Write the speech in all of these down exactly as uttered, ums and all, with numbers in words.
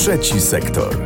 Trzeci sektor.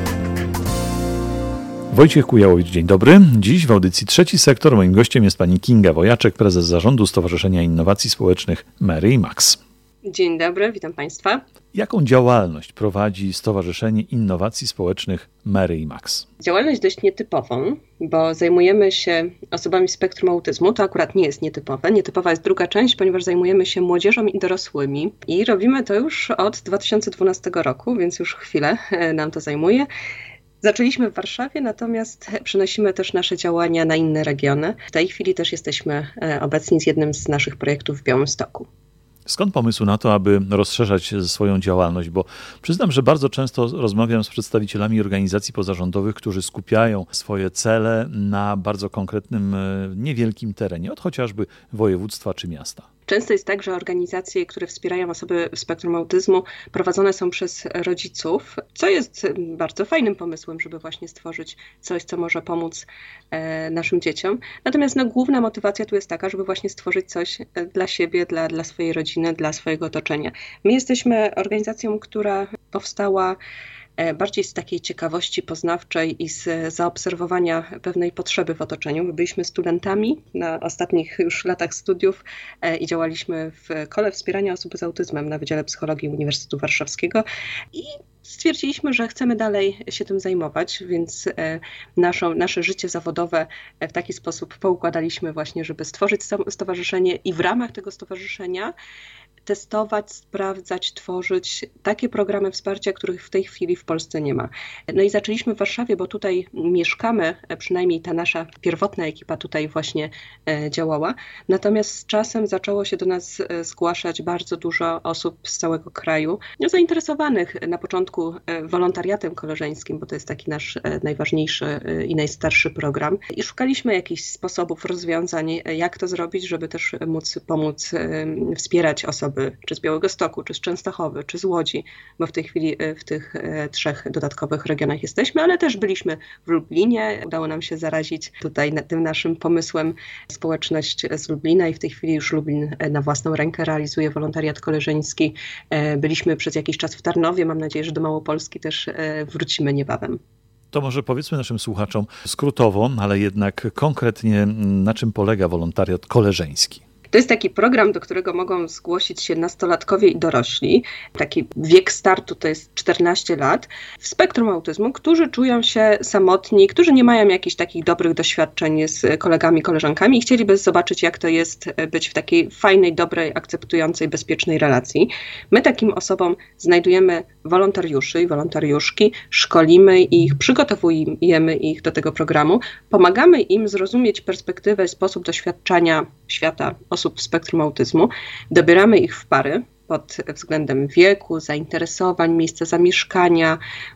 Wojciech Kujałowicz, dzień dobry. Dziś w audycji Trzeci Sektor moim gościem jest pani Kinga Wojaczek, prezes zarządu Stowarzyszenia Innowacji Społecznych Mary i Max. Dzień dobry, witam Państwa. Jaką działalność prowadzi Stowarzyszenie Innowacji Społecznych Mary i Max? Działalność dość nietypową, bo zajmujemy się osobami z spektrum autyzmu. To akurat nie jest nietypowe. Nietypowa jest druga część, ponieważ zajmujemy się młodzieżą i dorosłymi. I robimy to już od dwa tysiące dwunastego roku, więc już chwilę nam to zajmuje. Zaczęliśmy w Warszawie, natomiast przenosimy też nasze działania na inne regiony. W tej chwili też jesteśmy obecni z jednym z naszych projektów w Białymstoku. Skąd pomysł na to, aby rozszerzać swoją działalność? Bo przyznam, że bardzo często rozmawiam z przedstawicielami organizacji pozarządowych, którzy skupiają swoje cele na bardzo konkretnym, niewielkim terenie, od chociażby województwa czy miasta. Często jest tak, że organizacje, które wspierają osoby w spektrum autyzmu, prowadzone są przez rodziców, co jest bardzo fajnym pomysłem, żeby właśnie stworzyć coś, co może pomóc e, naszym dzieciom. Natomiast no, główna motywacja tu jest taka, żeby właśnie stworzyć coś dla siebie, dla, dla swojej rodziny, dla swojego otoczenia. My jesteśmy organizacją, która powstała bardziej z takiej ciekawości poznawczej i z zaobserwowania pewnej potrzeby w otoczeniu. My byliśmy studentami na ostatnich już latach studiów i działaliśmy w Kole Wspierania Osób z Autyzmem na Wydziale Psychologii Uniwersytetu Warszawskiego i stwierdziliśmy, że chcemy dalej się tym zajmować, więc naszą, nasze życie zawodowe w taki sposób poukładaliśmy właśnie, żeby stworzyć stowarzyszenie i w ramach tego stowarzyszenia testować, sprawdzać, tworzyć takie programy wsparcia, których w tej chwili w Polsce nie ma. No i zaczęliśmy w Warszawie, bo tutaj mieszkamy, przynajmniej ta nasza pierwotna ekipa tutaj właśnie działała. Natomiast z czasem zaczęło się do nas zgłaszać bardzo dużo osób z całego kraju, zainteresowanych na początku wolontariatem koleżeńskim, bo to jest taki nasz najważniejszy i najstarszy program. I szukaliśmy jakichś sposobów, rozwiązań, jak to zrobić, żeby też móc pomóc wspierać osoby, czy z Białegostoku, czy z Częstochowy, czy z Łodzi, bo w tej chwili w tych trzech dodatkowych regionach jesteśmy, ale też byliśmy w Lublinie. Udało nam się zarazić tutaj tym naszym pomysłem społeczność z Lublina i w tej chwili już Lublin na własną rękę realizuje wolontariat koleżeński. Byliśmy przez jakiś czas w Tarnowie, mam nadzieję, że do Małopolski też wrócimy niebawem. To może powiedzmy naszym słuchaczom skrótowo, ale jednak konkretnie, na czym polega wolontariat koleżeński? To jest taki program, do którego mogą zgłosić się nastolatkowie i dorośli. Taki wiek startu to jest czternaście lat. W spektrum autyzmu, którzy czują się samotni, którzy nie mają jakichś takich dobrych doświadczeń z kolegami, koleżankami i chcieliby zobaczyć, jak to jest być w takiej fajnej, dobrej, akceptującej, bezpiecznej relacji. My takim osobom znajdujemy wolontariuszy i wolontariuszki, szkolimy ich, przygotowujemy ich do tego programu, pomagamy im zrozumieć perspektywę, sposób doświadczania świata osób w spektrum autyzmu. Dobieramy ich w pary pod względem wieku, zainteresowań, miejsca zamieszkania,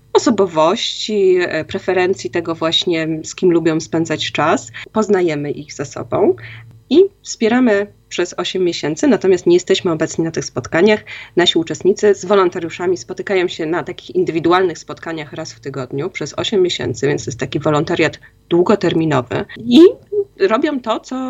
osobowości, preferencji tego właśnie, z kim lubią spędzać czas. Poznajemy ich ze sobą i wspieramy przez osiem miesięcy, natomiast nie jesteśmy obecni na tych spotkaniach. Nasi uczestnicy z wolontariuszami spotykają się na takich indywidualnych spotkaniach raz w tygodniu przez osiem miesięcy, więc to jest taki wolontariat długoterminowy i robią to, co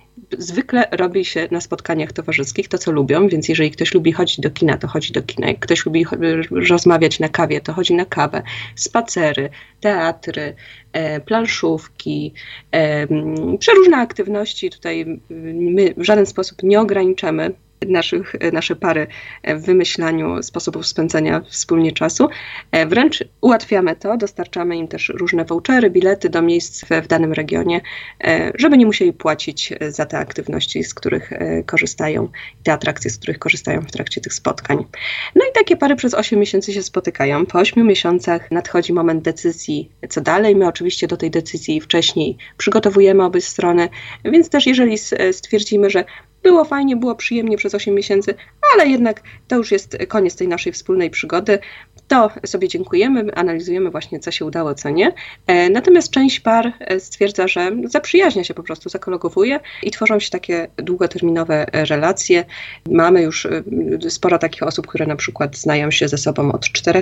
zwykle robi się na spotkaniach towarzyskich, to co lubią, więc jeżeli ktoś lubi chodzić do kina, to chodzi do kina. Jak ktoś lubi rozmawiać na kawie, to chodzi na kawę. Spacery, teatry, e, planszówki, e, przeróżne aktywności. Tutaj my w żaden sposób nie ograniczamy naszych, nasze pary w wymyślaniu sposobów spędzania wspólnie czasu. Wręcz ułatwiamy to, dostarczamy im też różne vouchery, bilety do miejsc w danym regionie, żeby nie musieli płacić za te aktywności, z których korzystają, te atrakcje, z których korzystają w trakcie tych spotkań. No i takie pary przez osiem miesięcy się spotykają. Po ośmiu miesiącach nadchodzi moment decyzji, co dalej. My oczywiście do tej decyzji wcześniej przygotowujemy obie strony, więc też jeżeli stwierdzimy, że było fajnie, było przyjemnie przez osiem miesięcy, ale jednak to już jest koniec tej naszej wspólnej przygody. To sobie dziękujemy, analizujemy właśnie, co się udało, co nie. Natomiast część par stwierdza, że zaprzyjaźnia się po prostu, zakologowuje i tworzą się takie długoterminowe relacje. Mamy już sporo takich osób, które na przykład znają się ze sobą od czterech lat.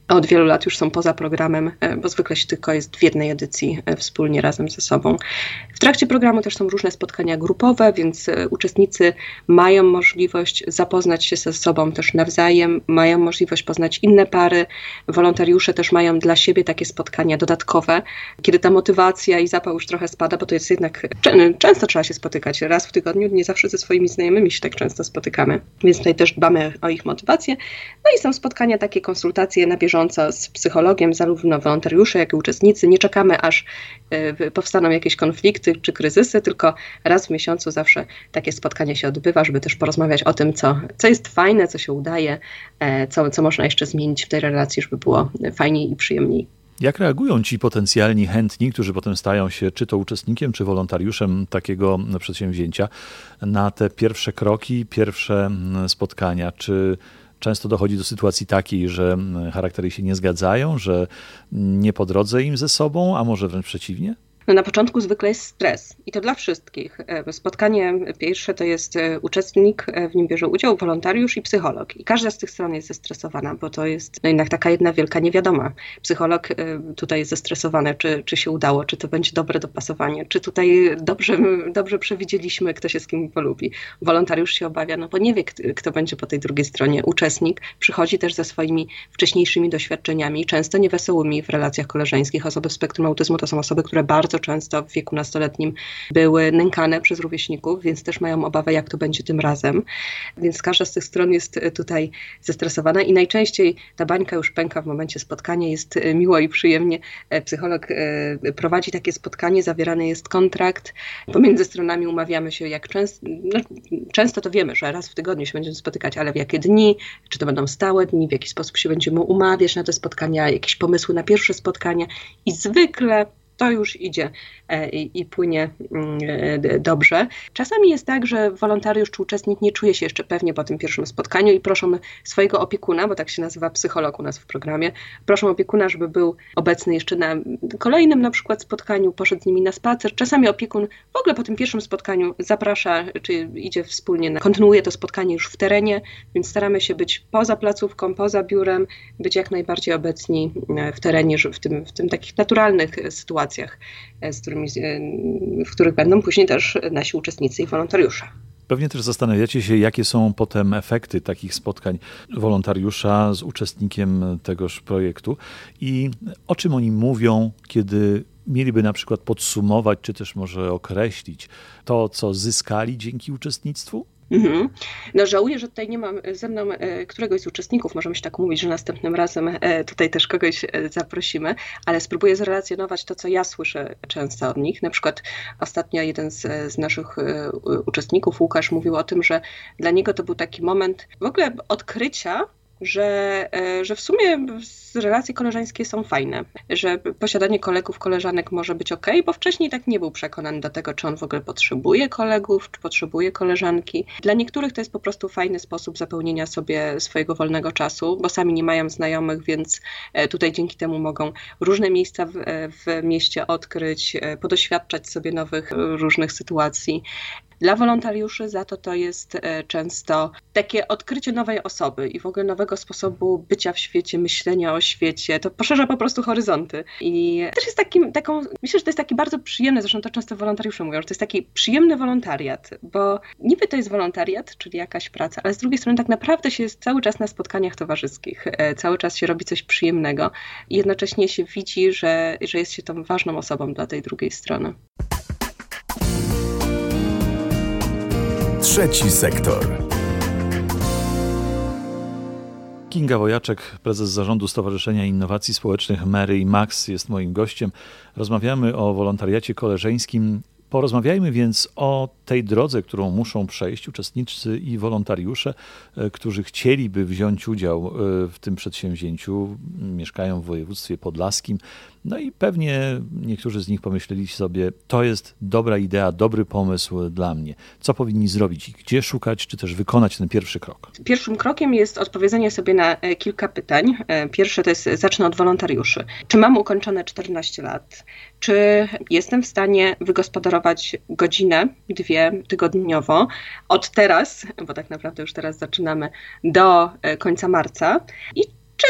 a od wielu lat już są poza programem, bo zwykle się tylko jest w jednej edycji wspólnie razem ze sobą. W trakcie programu też są różne spotkania grupowe, więc uczestnicy mają możliwość zapoznać się ze sobą też nawzajem, mają możliwość poznać inne pary. Wolontariusze też mają dla siebie takie spotkania dodatkowe, kiedy ta motywacja i zapał już trochę spada, bo to jest jednak, często trzeba się spotykać, raz w tygodniu, nie zawsze ze swoimi znajomymi się tak często spotykamy, więc tutaj też dbamy o ich motywację. No i są spotkania, takie konsultacje na bieżąco z psychologiem, zarówno wolontariusze, jak i uczestnicy. Nie czekamy, aż y, powstaną jakieś konflikty czy kryzysy, tylko raz w miesiącu zawsze takie spotkanie się odbywa, żeby też porozmawiać o tym, co, co jest fajne, co się udaje, e, co, co można jeszcze zmienić w tej relacji, żeby było fajniej i przyjemniej. Jak reagują ci potencjalni chętni, którzy potem stają się czy to uczestnikiem, czy wolontariuszem takiego przedsięwzięcia, na te pierwsze kroki, pierwsze spotkania? Czy często dochodzi do sytuacji takiej, że charaktery się nie zgadzają, że nie po drodze im ze sobą, a może wręcz przeciwnie? No na początku zwykle jest stres i to dla wszystkich. Spotkanie pierwsze to jest uczestnik, w nim bierze udział wolontariusz i psycholog. I każda z tych stron jest zestresowana, bo to jest no jednak taka jedna wielka niewiadoma. Psycholog tutaj jest zestresowany, czy, czy się udało, czy to będzie dobre dopasowanie, czy tutaj dobrze, dobrze przewidzieliśmy, kto się z kim polubi. Wolontariusz się obawia, no bo nie wie, kto, kto będzie po tej drugiej stronie. Uczestnik przychodzi też ze swoimi wcześniejszymi doświadczeniami, często niewesołymi w relacjach koleżeńskich. Osoby w spektrum autyzmu to są osoby, które bardzo często w wieku nastoletnim były nękane przez rówieśników, więc też mają obawę, jak to będzie tym razem. Więc każda z tych stron jest tutaj zestresowana i najczęściej ta bańka już pęka w momencie spotkania, jest miło i przyjemnie. Psycholog prowadzi takie spotkanie, zawierany jest kontrakt. Pomiędzy stronami umawiamy się, jak często, no, często to wiemy, że raz w tygodniu się będziemy spotykać, ale w jakie dni, czy to będą stałe dni, w jaki sposób się będziemy umawiać na te spotkania, jakieś pomysły na pierwsze spotkania i zwykle to już idzie i, i płynie dobrze. Czasami jest tak, że wolontariusz czy uczestnik nie czuje się jeszcze pewnie po tym pierwszym spotkaniu i proszą swojego opiekuna, bo tak się nazywa psycholog u nas w programie, proszą opiekuna, żeby był obecny jeszcze na kolejnym na przykład spotkaniu, poszedł z nimi na spacer. Czasami opiekun w ogóle po tym pierwszym spotkaniu zaprasza, czy idzie wspólnie, na, kontynuuje to spotkanie już w terenie, więc staramy się być poza placówką, poza biurem, być jak najbardziej obecni w terenie, w tym, w tym takich naturalnych sytuacjach, z którymi, w których będą później też nasi uczestnicy i wolontariusze. Pewnie też zastanawiacie się, jakie są potem efekty takich spotkań wolontariusza z uczestnikiem tegoż projektu i o czym oni mówią, kiedy mieliby na przykład podsumować, czy też może określić to, co zyskali dzięki uczestnictwu? Mhm. No żałuję, że tutaj nie mam ze mną któregoś z uczestników, możemy się tak umówić, że następnym razem tutaj też kogoś zaprosimy, ale spróbuję zrelacjonować to, co ja słyszę często od nich. Na przykład ostatnio jeden z, z naszych uczestników, Łukasz, mówił o tym, że dla niego to był taki moment w ogóle odkrycia, że, że w sumie relacje koleżeńskie są fajne, że posiadanie kolegów, koleżanek może być okej, bo wcześniej tak nie był przekonany do tego, czy on w ogóle potrzebuje kolegów, czy potrzebuje koleżanki. Dla niektórych to jest po prostu fajny sposób zapełnienia sobie swojego wolnego czasu, bo sami nie mają znajomych, więc tutaj dzięki temu mogą różne miejsca w, w mieście odkryć, podoświadczać sobie nowych różnych sytuacji. Dla wolontariuszy za to to jest często takie odkrycie nowej osoby i w ogóle nowego sposobu bycia w świecie, myślenia o świecie. To poszerza po prostu horyzonty. I też jest takim, taką, myślę, że to jest taki bardzo przyjemny, zresztą to często wolontariusze mówią, że to jest taki przyjemny wolontariat, bo niby to jest wolontariat, czyli jakaś praca, ale z drugiej strony tak naprawdę się jest cały czas na spotkaniach towarzyskich. Cały czas się robi coś przyjemnego i jednocześnie się widzi, że, że jest się tą ważną osobą dla tej drugiej strony. Trzeci sektor. Kinga Wojaczek, prezes zarządu Stowarzyszenia Innowacji Społecznych Mary i Max jest moim gościem. Rozmawiamy o wolontariacie koleżeńskim. Porozmawiajmy więc o tej drodze, którą muszą przejść uczestnicy i wolontariusze, którzy chcieliby wziąć udział w tym przedsięwzięciu, mieszkają w województwie podlaskim. No i pewnie niektórzy z nich pomyśleli sobie, to jest dobra idea, dobry pomysł dla mnie. Co powinni zrobić i gdzie szukać, czy też wykonać ten pierwszy krok? Pierwszym krokiem jest odpowiedzenie sobie na kilka pytań. Pierwsze to jest, zacznę od wolontariuszy. Czy mam ukończone czternaście lat? Czy jestem w stanie wygospodarować godzinę, dwie tygodniowo od teraz, bo tak naprawdę już teraz zaczynamy, do końca marca? I czy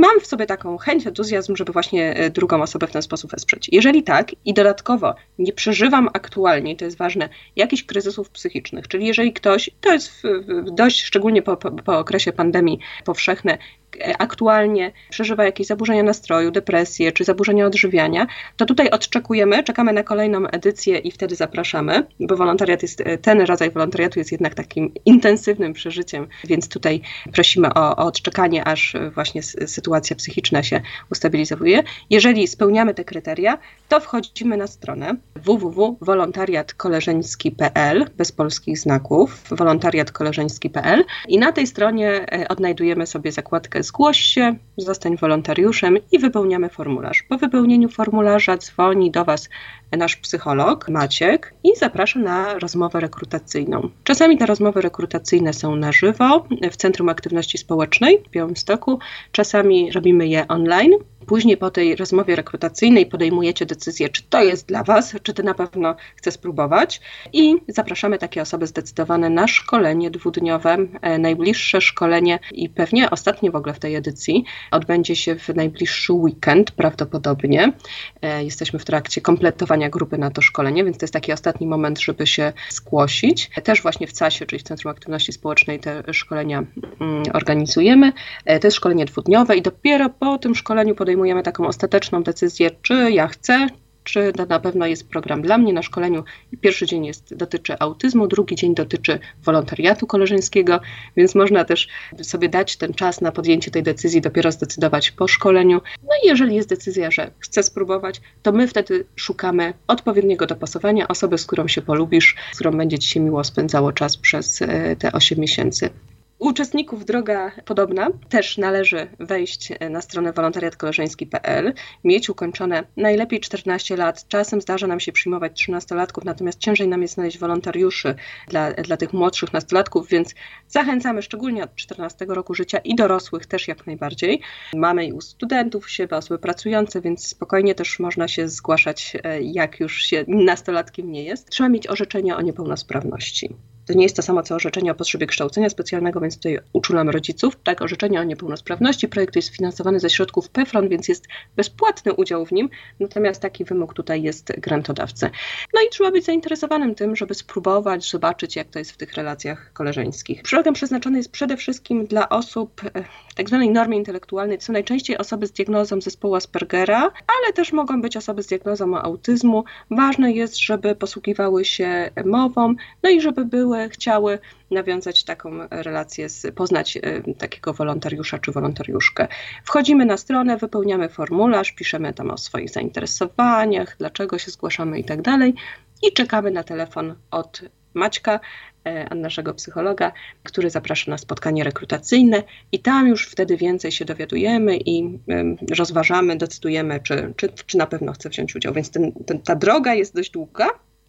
mam w sobie taką chęć, entuzjazm, żeby właśnie drugą osobę w ten sposób wesprzeć. Jeżeli tak i dodatkowo nie przeżywam aktualnie, to jest ważne, jakichś kryzysów psychicznych, czyli jeżeli ktoś, to jest w, w dość szczególnie po, po, po okresie pandemii powszechne, aktualnie przeżywa jakieś zaburzenia nastroju, depresję czy zaburzenia odżywiania, to tutaj odczekujemy, czekamy na kolejną edycję i wtedy zapraszamy, bo wolontariat jest, ten rodzaj wolontariatu jest jednak takim intensywnym przeżyciem, więc tutaj prosimy o, o odczekanie, aż właśnie sytuacja psychiczna się ustabilizuje. Jeżeli spełniamy te kryteria, to wchodzimy na stronę w w w kropka wolontariat koleżeński kropka p l bez polskich znaków, wolontariat koleżeński kropka p l i na tej stronie odnajdujemy sobie zakładkę zgłoś się, zostań wolontariuszem i wypełniamy formularz. Po wypełnieniu formularza dzwoni do Was nasz psycholog Maciek i zaprasza na rozmowę rekrutacyjną. Czasami te rozmowy rekrutacyjne są na żywo w Centrum Aktywności Społecznej w Białymstoku, czasami robimy je online. Później po tej rozmowie rekrutacyjnej podejmujecie decyzję, czy to jest dla Was, czy Ty na pewno chcesz spróbować i zapraszamy takie osoby zdecydowane na szkolenie dwudniowe. Najbliższe szkolenie i pewnie ostatnie w ogóle w tej edycji odbędzie się w najbliższy weekend prawdopodobnie. Jesteśmy w trakcie kompletowania grupy na to szkolenie, więc to jest taki ostatni moment, żeby się zgłosić. Też właśnie w C A S ie, czyli w Centrum Aktywności Społecznej, te szkolenia organizujemy. To jest szkolenie dwudniowe i dopiero po tym szkoleniu podejmujemy taką ostateczną decyzję, czy ja chcę, czy to na pewno jest program dla mnie. Na szkoleniu pierwszy dzień jest, dotyczy autyzmu, drugi dzień dotyczy wolontariatu koleżeńskiego, więc można też sobie dać ten czas na podjęcie tej decyzji, dopiero zdecydować po szkoleniu. No i jeżeli jest decyzja, że chcę spróbować, to my wtedy szukamy odpowiedniego dopasowania, osoby, z którą się polubisz, z którą będzie Ci się miło spędzało czas przez te osiem miesięcy. U uczestników droga podobna. Też należy wejść na stronę wolontariat koleżeński kropka p l, mieć ukończone najlepiej czternaście lat. Czasem zdarza nam się przyjmować trzynastolatków, natomiast ciężej nam jest znaleźć wolontariuszy dla, dla tych młodszych nastolatków, więc zachęcamy szczególnie od czternastego roku życia i dorosłych też jak najbardziej. Mamy i u studentów siebie osoby pracujące, więc spokojnie też można się zgłaszać, jak już się nastolatkiem nie jest. Trzeba mieć orzeczenie o niepełnosprawności. To nie jest to samo, co orzeczenie o potrzebie kształcenia specjalnego, więc tutaj uczulam rodziców. Tak, orzeczenie o niepełnosprawności. Projekt jest finansowany ze środków P F R O N, więc jest bezpłatny udział w nim, natomiast taki wymóg tutaj jest grantodawcy. No i trzeba być zainteresowanym tym, żeby spróbować, zobaczyć, jak to jest w tych relacjach koleżeńskich. Program przeznaczony jest przede wszystkim dla osób w tak zwanej normie intelektualnej. To są najczęściej osoby z diagnozą zespołu Aspergera, ale też mogą być osoby z diagnozą autyzmu. Ważne jest, żeby posługiwały się mową, no i żeby były chciały nawiązać taką relację, z, poznać y, takiego wolontariusza czy wolontariuszkę. Wchodzimy na stronę, wypełniamy formularz, piszemy tam o swoich zainteresowaniach, dlaczego się zgłaszamy i tak dalej i czekamy na telefon od Maćka, y, naszego psychologa, który zaprasza na spotkanie rekrutacyjne i tam już wtedy więcej się dowiadujemy i y, rozważamy, decydujemy, czy, czy, czy na pewno chce wziąć udział. Więc ten, ten, ta droga jest dość długa,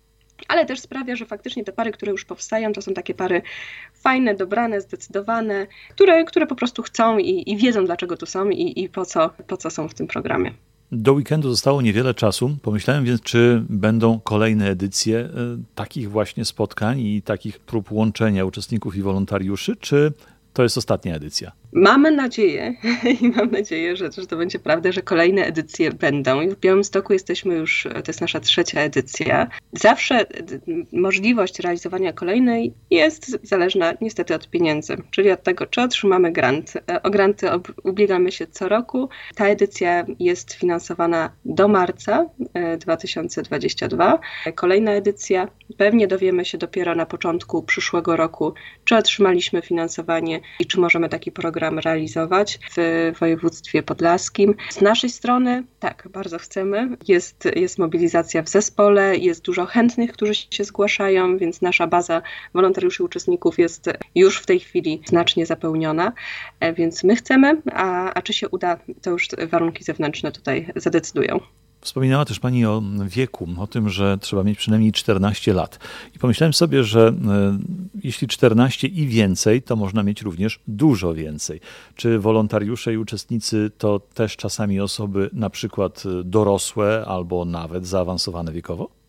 ale też sprawia, że faktycznie te pary, które już powstają, to są takie pary fajne, dobrane, zdecydowane, które, które po prostu chcą i, i wiedzą, dlaczego tu są i, i po co, po co są w tym programie. Do weekendu zostało niewiele czasu. Pomyślałem więc, czy będą kolejne edycje y, takich właśnie spotkań i takich prób łączenia uczestników i wolontariuszy, czy to jest ostatnia edycja? Mamy nadzieję i mam nadzieję, że, że to będzie prawda, że kolejne edycje będą. I w Białymstoku jesteśmy już, to jest nasza trzecia edycja. Zawsze możliwość realizowania kolejnej jest zależna niestety od pieniędzy, czyli od tego, czy otrzymamy grant. O granty ubiegamy się co roku. Ta edycja jest finansowana do marca dwa tysiące dwudziestego drugiego. Kolejna edycja, pewnie dowiemy się dopiero na początku przyszłego roku, czy otrzymaliśmy finansowanie i czy możemy taki program realizować w województwie podlaskim. Z naszej strony, tak, bardzo chcemy. Jest, jest mobilizacja w zespole, jest dużo chętnych, którzy się zgłaszają, więc nasza baza wolontariuszy i uczestników jest już w tej chwili znacznie zapełniona, więc my chcemy, a, a czy się uda, to już warunki zewnętrzne tutaj zadecydują. Wspominała też Pani o wieku, o tym, że trzeba mieć przynajmniej czternaście lat. I pomyślałem sobie, że y, jeśli czternaście i więcej, to można mieć również dużo więcej. Czy wolontariusze i uczestnicy to też czasami osoby na przykład dorosłe albo nawet zaawansowane wiekowo?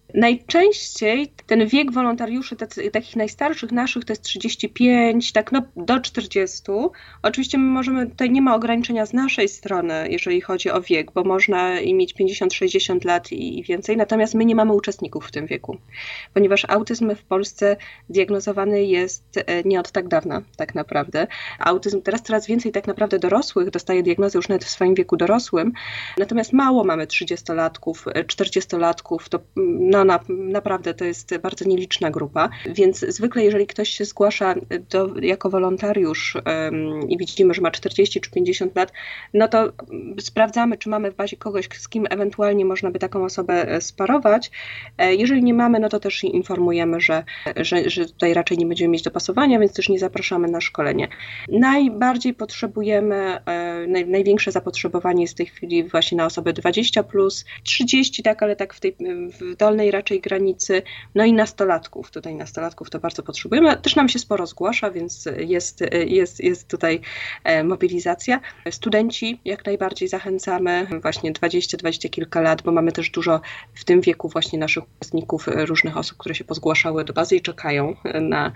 Najczęściej ten wiek wolontariuszy, tacy, takich najstarszych naszych, to jest trzydzieści pięć, tak no do czterdziestu. Oczywiście my możemy, tutaj nie ma ograniczenia z naszej strony, jeżeli chodzi o wiek, bo można i mieć pięćdziesiąt sześćdziesiąt lat i, i więcej, natomiast my nie mamy uczestników w tym wieku, ponieważ autyzm w Polsce diagnozowany jest nie od tak dawna, tak naprawdę. Autyzm teraz coraz więcej tak naprawdę dorosłych dostaje diagnozę już nawet w swoim wieku dorosłym, natomiast mało mamy trzydziestolatków, czterdziestolatków, to no na, naprawdę to jest bardzo nieliczna grupa, więc zwykle jeżeli ktoś się zgłasza do, jako wolontariusz um, i widzimy, że ma czterdzieści czy pięćdziesiąt lat, no to sprawdzamy, czy mamy w bazie kogoś, z kim ewentualnie można by taką osobę sparować. Jeżeli nie mamy, no to też informujemy, że, że, że tutaj raczej nie będziemy mieć dopasowania, więc też nie zapraszamy na szkolenie. Najbardziej potrzebujemy, naj, największe zapotrzebowanie jest w tej chwili właśnie na osoby dwadzieścia plus, trzydzieści, tak, ale tak w tej w dolnej raczej granicy, no i nastolatków. Tutaj nastolatków to bardzo potrzebujemy. Też nam się sporo zgłasza, więc jest, jest, jest tutaj mobilizacja. Studenci jak najbardziej zachęcamy, właśnie dwadzieścia, dwadzieścia kilka lat, bo mamy też dużo w tym wieku właśnie naszych uczestników, różnych osób, które się pozgłaszały do bazy i czekają na,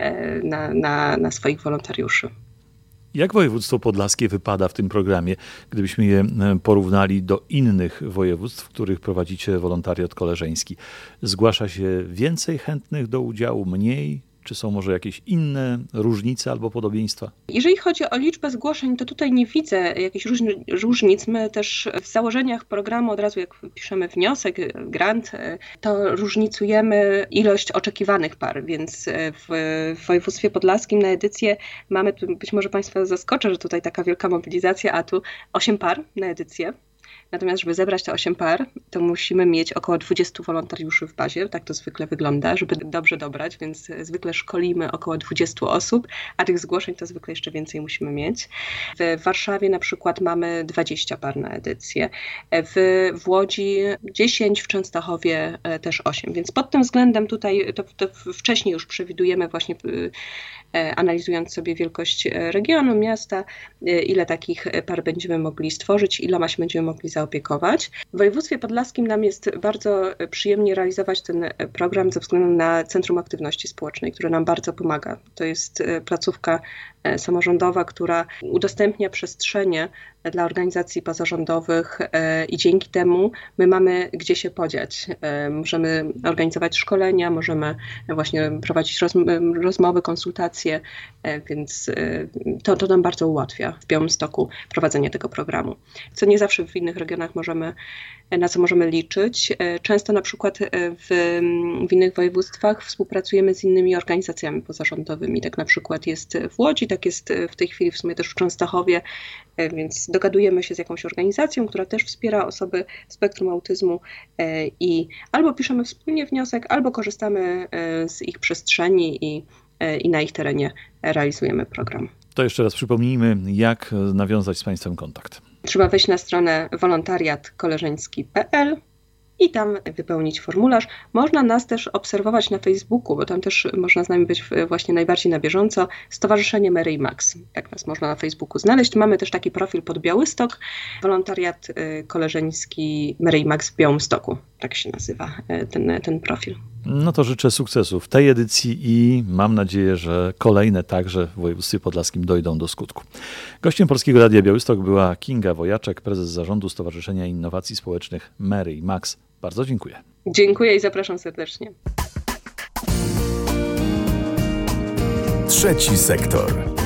na, na, na swoich wolontariuszy. Jak województwo podlaskie wypada w tym programie, gdybyśmy je porównali do innych województw, w których prowadzicie wolontariat koleżeński? Zgłasza się więcej chętnych do udziału, mniej? Czy są może jakieś inne różnice albo podobieństwa? Jeżeli chodzi o liczbę zgłoszeń, to tutaj nie widzę jakichś różnic. My też w założeniach programu od razu jak piszemy wniosek, grant, to różnicujemy ilość oczekiwanych par, więc w, w województwie podlaskim na edycję mamy, być może Państwa zaskoczę, że tutaj taka wielka mobilizacja, a tu osiem par na edycję. Natomiast, żeby zebrać te osiem par, to musimy mieć około dwudziestu wolontariuszy w bazie. Tak to zwykle wygląda, żeby dobrze dobrać, więc zwykle szkolimy około dwudziestu osób, a tych zgłoszeń to zwykle jeszcze więcej musimy mieć. W Warszawie na przykład mamy dwadzieścia par na edycję, w, w Łodzi dziesięć, w Częstochowie też osiem, więc pod tym względem tutaj to, to wcześniej już przewidujemy właśnie analizując sobie wielkość regionu, miasta, ile takich par będziemy mogli stworzyć, iloma się będziemy mogli zaopiekować. W województwie podlaskim nam jest bardzo przyjemnie realizować ten program ze względu na Centrum Aktywności Społecznej, które nam bardzo pomaga. To jest placówka samorządowa, która udostępnia przestrzenie dla organizacji pozarządowych i dzięki temu my mamy gdzie się podziać. Możemy organizować szkolenia, możemy właśnie prowadzić rozmowy, konsultacje, więc to, to nam bardzo ułatwia w Białymstoku prowadzenie tego programu. Co nie zawsze w innych regionach możemy, na co możemy liczyć. Często na przykład w, w innych województwach współpracujemy z innymi organizacjami pozarządowymi. Tak na przykład jest w Łodzi, tak jest w tej chwili w sumie też w Częstochowie, więc dogadujemy się z jakąś organizacją, która też wspiera osoby w spektrum autyzmu i albo piszemy wspólnie wniosek, albo korzystamy z ich przestrzeni i, i na ich terenie realizujemy program. To jeszcze raz przypomnijmy, jak nawiązać z Państwem kontakt. Trzeba wejść na stronę wolontariat koleżeński kropka p l i tam wypełnić formularz. Można nas też obserwować na Facebooku, bo tam też można z nami być właśnie najbardziej na bieżąco. Stowarzyszenie Mary i Max. Tak nas można na Facebooku znaleźć. Mamy też taki profil pod Białystok. Wolontariat koleżeński Mary i Max w Białymstoku. Tak się nazywa ten, ten profil. No to życzę sukcesu w tej edycji i mam nadzieję, że kolejne także w województwie podlaskim dojdą do skutku. Gościem Polskiego Radia Białystok była Kinga Wojaczek, prezes zarządu Stowarzyszenia Innowacji Społecznych Mary i Max. Bardzo dziękuję. Dziękuję i zapraszam serdecznie. Trzeci sektor.